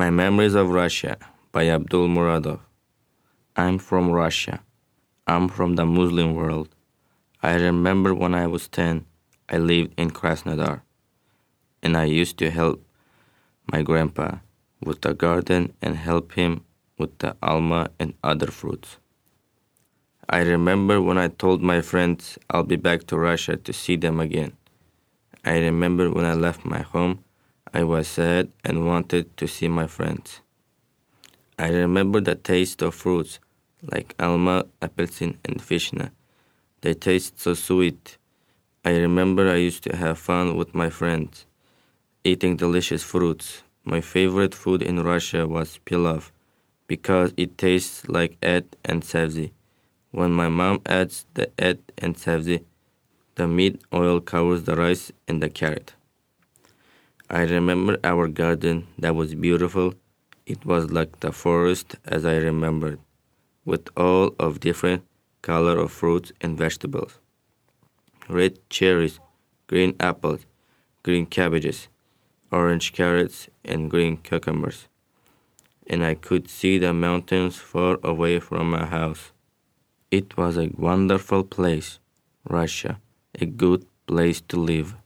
My Memories of Russia by Abdul Muradov. I'm from Russia. I'm from the Muslim world. I remember when I was 10, I lived in Krasnodar, and I used to help my grandpa with the garden and help him with the alma and other fruits. I remember when I told my friends I'll be back to Russia to see them again. I remember when I left my home, I was sad and wanted to see my friends. I remember the taste of fruits like alma, apelsin, and vishna. They taste so sweet. I remember I used to have fun with my friends, eating delicious fruits. My favorite food in Russia was pilaf because it tastes like et and savzi. When my mom adds the et and savzi, the meat oil covers the rice and the carrot. I remember our garden that was beautiful. It was like the forest as I remembered, with all of different color of fruits and vegetables. Red cherries, green apples, green cabbages, orange carrots, and green cucumbers. And I could see the mountains far away from my house. It was a wonderful place, Russia, a good place to live.